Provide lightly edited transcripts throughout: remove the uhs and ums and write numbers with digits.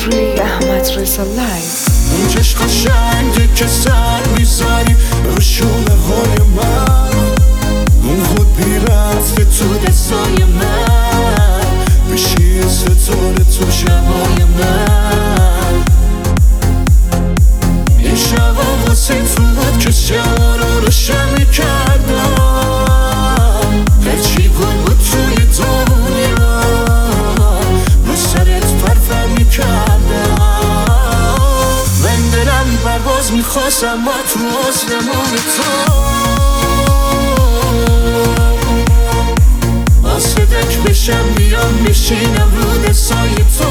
دیجی احمد رضا لایف. اون چشم قشنگی که سر میذاری رو شونه های من، اون خود بیرفته تو دستای من، بشی ستاره تو شبای من. این شبا واسه تو بود که شبا رو روشن میکردم، هرچی گل بود توی دنیا رو سرت پرفر میکردم. من دلم پرواز میخواست اما تو آسمون تو، آسدک بشم بیام بشینم رو دستای تو،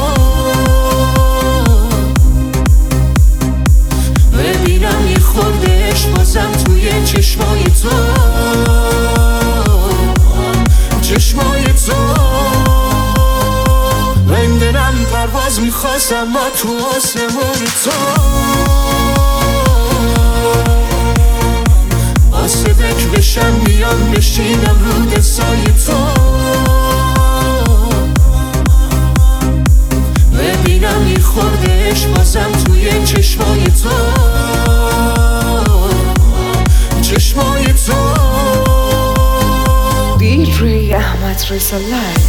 ببینم یه خورده عشق بازم توی چشمای تو، چشمای تو. من دلم پرواز میخواست اما تو آسمون تو، آسدک بشم بیام بشینم رو دستای تو، ببینم یه خورده عشق بازم توی چشمای تو، چشمای تو. دیجی احمد رضا لایف.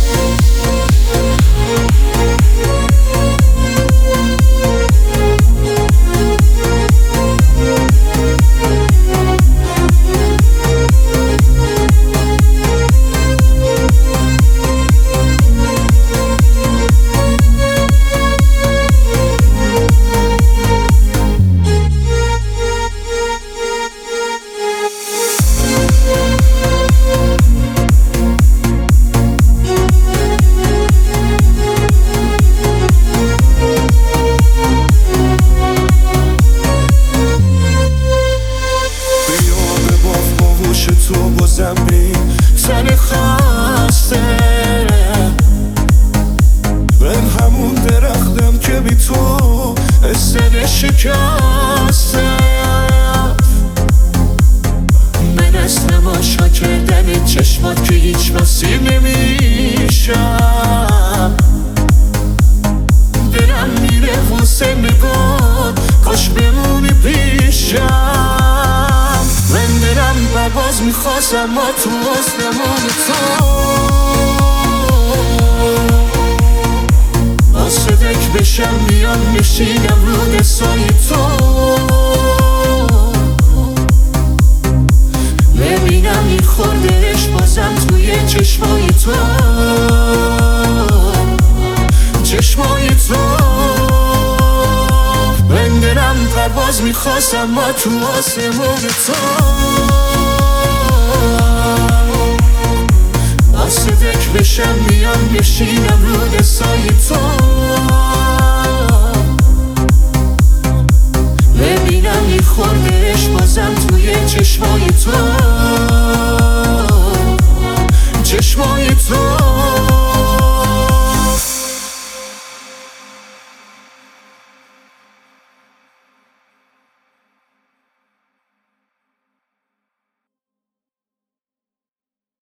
تو بازم بی تن خسته، من همون درختم که بی تو سر شکسته. من از تماشا کردن چشمات که هیچ مسیر نمیشم، دلم میره واسه نگاه کاش بمونی پیشم. من دلم پرواز میخواست اما تو آسمون تو، آسدک بشم بیام بشینم رو دستای تو، ببینم این خورده عشق بازم توی چشمای تو، چشمای تو. من دلم پرواز میخواست اما تو آسمون تو، آسدک بشم بیام بشینم رو دستای تو، ببینم یه خورده عشق بازم توی چشمای تو، چشمای تو.